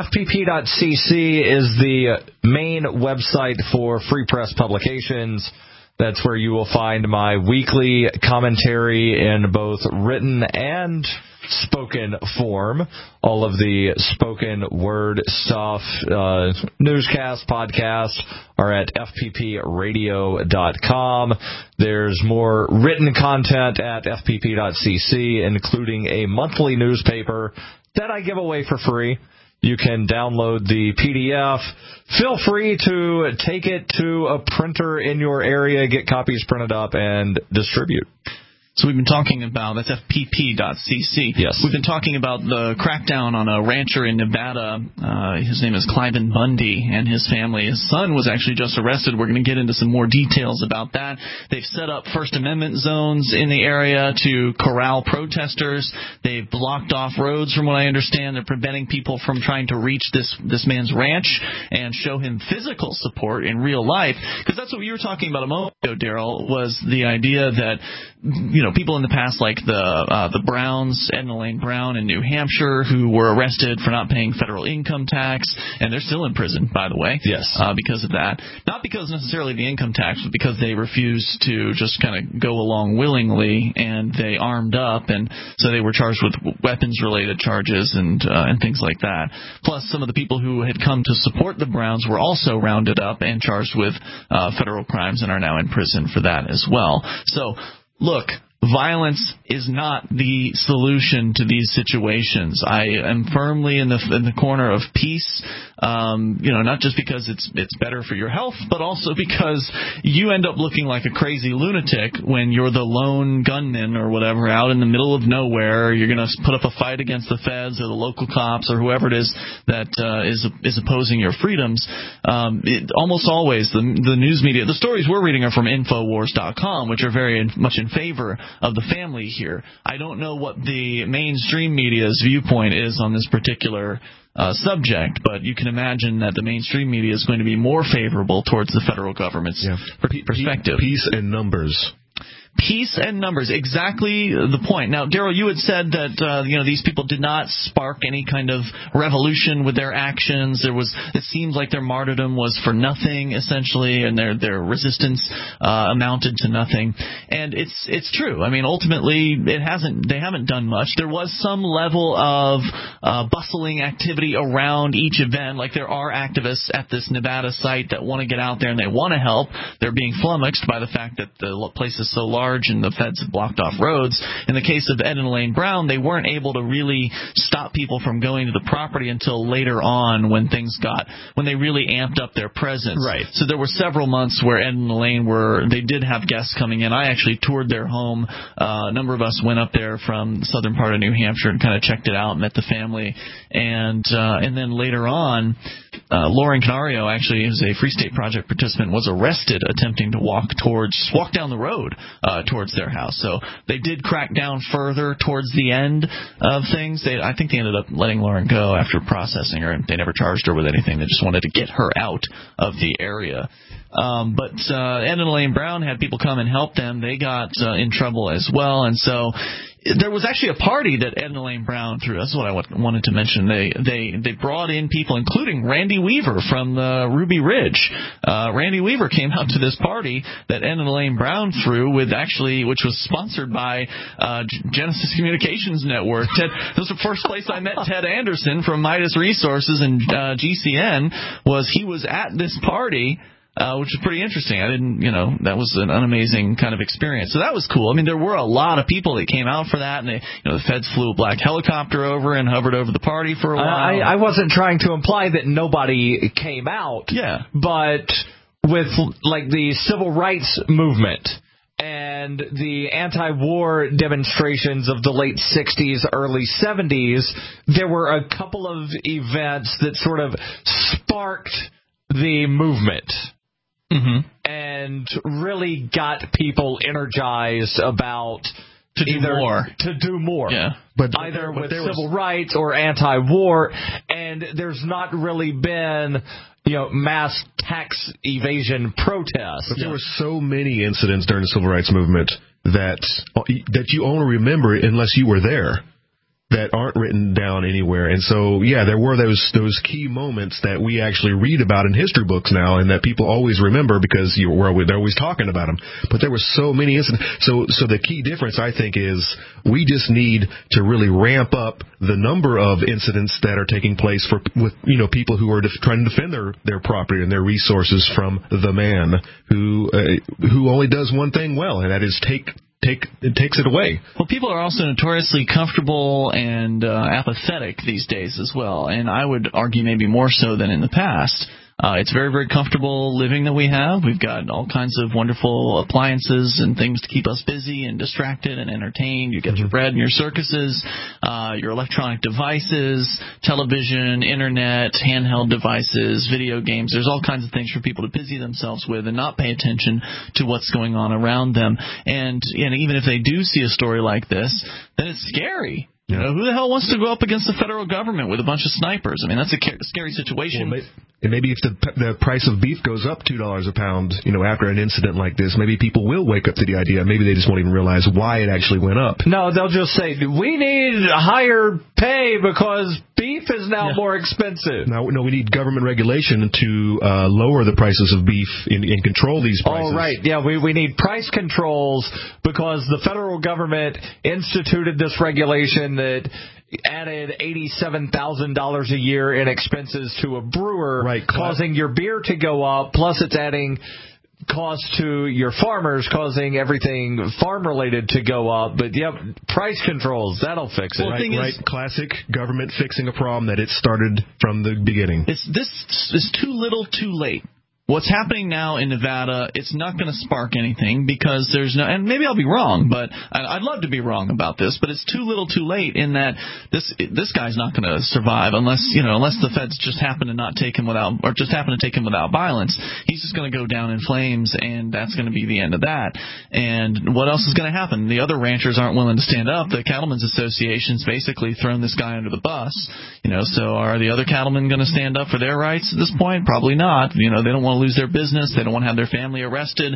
FPP.cc is the main website for Free Press Publications. That's where you will find my weekly commentary in both written and spoken form. All of the spoken word stuff, newscasts, podcasts are at fppradio.com. There's more written content at fpp.cc, including a monthly newspaper that I give away for free. You can download the PDF. Feel free to take it to a printer in your area, get copies printed up, and distribute. So we've been talking about, that's fpp.cc. Yes. We've been talking about the crackdown on a rancher in Nevada. His name is Cliven Bundy and his family. His son was actually just arrested. We're going to get into some more details about that. They've set up First Amendment zones in the area to corral protesters. They've blocked off roads, from what I understand. They're preventing people from trying to reach this man's ranch and show him physical support in real life. Because that's what you were talking about a moment ago, Daryl, was the idea that, people in the past, like the Browns, Edna Lane Brown in New Hampshire, who were arrested for not paying federal income tax, and they're still in prison, by the way. Yes. Because of that. Not because necessarily of the income tax, but because they refused to just kind of go along willingly, and they armed up, and so they were charged with weapons-related charges and things like that. Plus, some of the people who had come to support the Browns were also rounded up and charged with federal crimes and are now in prison for that as well. So, look, violence is not the solution to these situations. I am firmly in the corner of peace, not just because it's better for your health, but also because you end up looking like a crazy lunatic when you're the lone gunman or whatever out in the middle of nowhere. You're going to put up a fight against the feds or the local cops or whoever it is that is opposing your freedoms. Almost always the news media, the stories we're reading are from Infowars.com, which are very much in favor of the family here. I don't know what the mainstream media's viewpoint is on this particular subject, but you can imagine that the mainstream media is going to be more favorable towards the federal government's perspective. Peace and numbers. Peace and numbers, exactly the point. Now, Daryl, you had said that these people did not spark any kind of revolution with their actions. It seems like their martyrdom was for nothing, essentially, and their resistance amounted to nothing. And it's true. I mean, ultimately, they haven't done much. There was some level of bustling activity around each event. Like there are activists at this Nevada site that want to get out there and they want to help. They're being flummoxed by the fact that the place is so large and the feds have blocked off roads. In the case of Ed and Elaine Brown, they weren't able to really stop people from going to the property until later on when they really amped up their presence. Right. So there were several months where Ed and Elaine they did have guests coming in. I actually toured their home. A number of us went up there from the southern part of New Hampshire and kind of checked it out, met the family. And then later on, Lauren Canario, actually, who's a Free State Project participant, was arrested attempting to walk down the road towards their house. So they did crack down further towards the end of things. I think they ended up letting Lauren go after processing her, and they never charged her with anything. They just wanted to get her out of the area. But Ed and Elaine Brown had people come and help them. They got in trouble as well, and so there was actually a party that Ed and Elaine Brown threw. That's what I wanted to mention. They brought in people, including Randy Weaver from Ruby Ridge. Randy Weaver came out to this party that Ed and Elaine Brown threw which was sponsored by Genesis Communications Network. This was the first place I met Ted Anderson from Midas Resources and GCN. He was at this party. Which is pretty interesting. That was an amazing kind of experience. So that was cool. I mean, there were a lot of people that came out for that, and the feds flew a black helicopter over and hovered over the party for a while. I wasn't trying to imply that nobody came out. Yeah. But with, like, the civil rights movement and the anti-war demonstrations of the late 60s, early 70s, there were a couple of events that sort of sparked the movement. Mm-hmm. And really got people energized about to do more. Yeah. Either with civil rights or anti-war. And there's not really been, mass tax evasion protests. But there were so many incidents during the civil rights movement that you only remember unless you were there, that aren't written down anywhere. And so, there were those key moments that we actually read about in history books now, and that people always remember because they're always talking about them. But there were so many incidents. So the key difference, I think, is we just need to really ramp up the number of incidents that are taking place with people who are trying to defend their property and their resources from the man who only does one thing well, and that is it takes it away. Well, people are also notoriously comfortable and apathetic these days as well, and I would argue maybe more so than in the past. It's very, very comfortable living that we have. We've got all kinds of wonderful appliances and things to keep us busy and distracted and entertained. You get your bread and your circuses, your electronic devices, television, internet, handheld devices, video games. There's all kinds of things for people to busy themselves with and not pay attention to what's going on around them. And even if they do see a story like this, then it's scary. Who the hell wants to go up against the federal government with a bunch of snipers? I mean, that's a scary situation. Well, and maybe if the price of beef goes up $2 a pound, after an incident like this, maybe people will wake up to the idea. Maybe they just won't even realize why it actually went up. No, they'll just say, we need higher pay because beef is now more expensive. No, we need government regulation to lower the prices of beef and control these prices. Oh, right. Yeah, we need price controls because the federal government instituted this regulation that added $87,000 a year in expenses to a brewer, causing your beer to go up, plus it's adding cost to your farmers, causing everything farm-related to go up. But, price controls, that'll fix it. Well, right. Classic government fixing a problem that it started from the beginning. This is too little, too late. What's happening now in Nevada, it's not going to spark anything because there's no, and maybe I'll be wrong, but I'd love to be wrong about this, but it's too little too late in that this guy's not going to survive unless the feds just happen to not take him without, or just happen to take him without violence. He's just going to go down in flames, and that's going to be the end of that. And what else is going to happen? The other ranchers aren't willing to stand up. The Cattlemen's Association's basically thrown this guy under the bus, so are the other cattlemen going to stand up for their rights at this point? Probably not. They don't want to lose their business. They don't want to have their family arrested.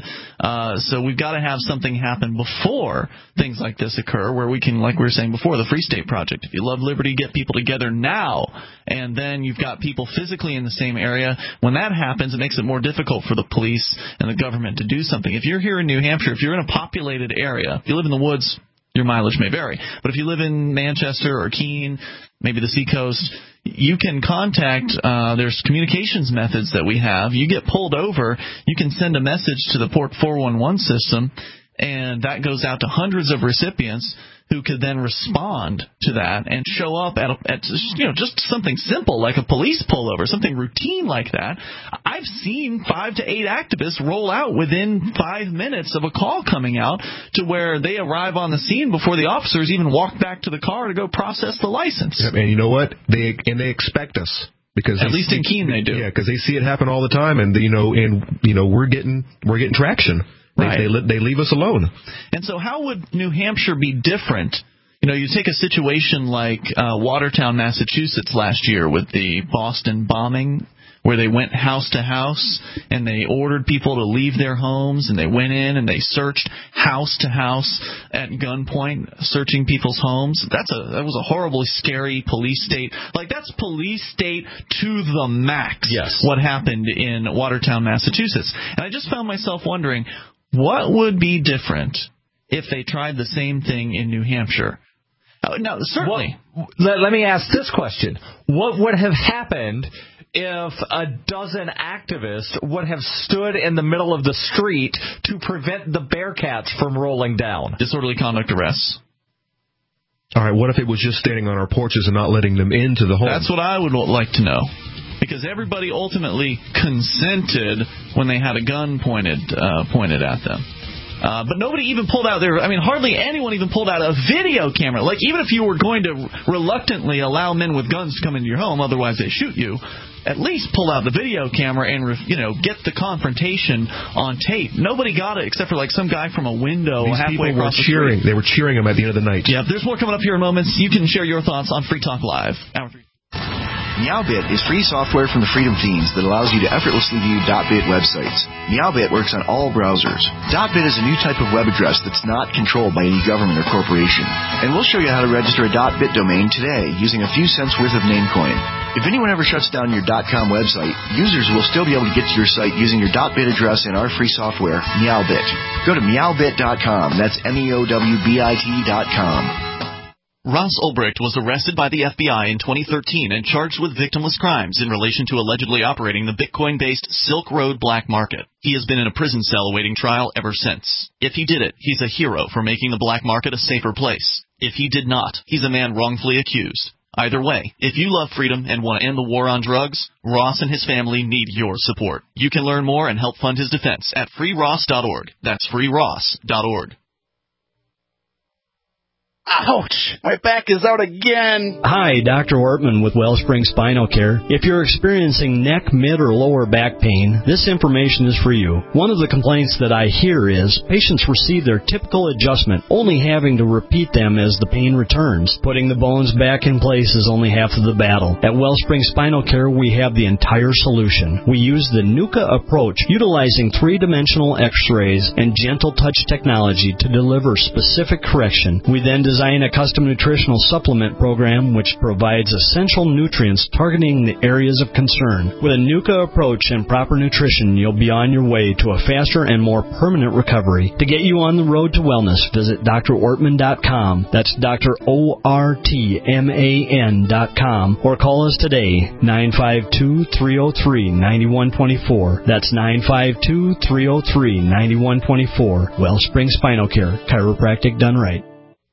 So we've got to have something happen before things like this occur, where we can, like we were saying before, the Free State Project. If you love liberty, get people together now, and then you've got people physically in the same area. When that happens, it makes it more difficult for the police and the government to do something. If you're here in New Hampshire, if you're in a populated area, if you live in the woods, your mileage may vary. But if you live in Manchester or Keene, maybe the Seacoast, you can contact, there's communications methods that we have. You get pulled over, you can send a message to the Port 411 system, and that goes out to hundreds of recipients who could then respond to that and show up at just something simple like a police pullover, something routine like that. I've seen 5 to 8 activists roll out within 5 minutes of a call coming out to where they arrive on the scene before the officers even walk back to the car to go process the license. Yep, and you know what? They expect us. Because at least in Keene they do. Yeah, because they see it happen all the time, and we're getting traction. Right. They leave us alone. And so how would New Hampshire be different? You take a situation like Watertown, Massachusetts last year with the Boston bombing, where they went house to house and they ordered people to leave their homes, and they went in and they searched house to house at gunpoint, searching people's homes. That was a horribly scary police state. Like, that's police state to the max. Yes. What happened in Watertown, Massachusetts. And I just found myself wondering, what would be different if they tried the same thing in New Hampshire? No, certainly. Let me ask this question. What would have happened if a dozen activists would have stood in the middle of the street to prevent the Bearcats from rolling down? Disorderly conduct arrests. All right, what if it was just standing on our porches and not letting them into the home? That's what I would like to know. Because everybody ultimately consented when they had a gun pointed at them. But nobody even pulled out hardly anyone even pulled out a video camera. Like, even if you were going to reluctantly allow men with guns to come into your home, otherwise they shoot you, at least pull out the video camera and, get the confrontation on tape. Nobody got it except for, some guy from a window halfway across the street. They were cheering him at the end of the night. Yeah, there's more coming up here in moments. You can share your thoughts on Free Talk Live. Hour 3. Meowbit is free software from the Freedom Fiends that allows you to effortlessly view .bit websites. Meowbit works on all browsers. .bit is a new type of web address that's not controlled by any government or corporation. And we'll show you how to register a .bit domain today using a few cents worth of Namecoin. If anyone ever shuts down your .com website, users will still be able to get to your site using your .bit address in our free software, Meowbit. Go to meowbit.com. That's meowbit.com. Ross Ulbricht was arrested by the FBI in 2013 and charged with victimless crimes in relation to allegedly operating the Bitcoin-based Silk Road black market. He has been in a prison cell awaiting trial ever since. If he did it, he's a hero for making the black market a safer place. If he did not, he's a man wrongfully accused. Either way, if you love freedom and want to end the war on drugs, Ross and his family need your support. You can learn more and help fund his defense at freeross.org. That's freeross.org. Ouch! My back is out again! Hi, Dr. Ortman with Wellspring Spinal Care. If you're experiencing neck, mid, or lower back pain, this information is for you. One of the complaints that I hear is patients receive their typical adjustment, only having to repeat them as the pain returns. Putting the bones back in place is only half of the battle. At Wellspring Spinal Care, we have the entire solution. We use the NUCA approach, utilizing three-dimensional x-rays and gentle touch technology to deliver specific correction. We then design design a custom nutritional supplement program which provides essential nutrients targeting the areas of concern. With a NUCA approach and proper nutrition, you'll be on your way to a faster and more permanent recovery. To get you on the road to wellness, visit drortman.com. That's drortman.com. Or call us today, 952-303-9124. That's 952-303-9124. Wellspring Spinal Care, chiropractic done right.